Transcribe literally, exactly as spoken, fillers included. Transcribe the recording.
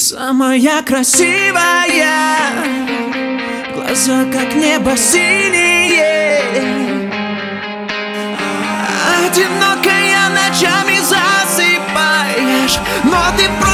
Самая красивая, глаза как небо синие, одинокая ночами засыпаешь, но ты просто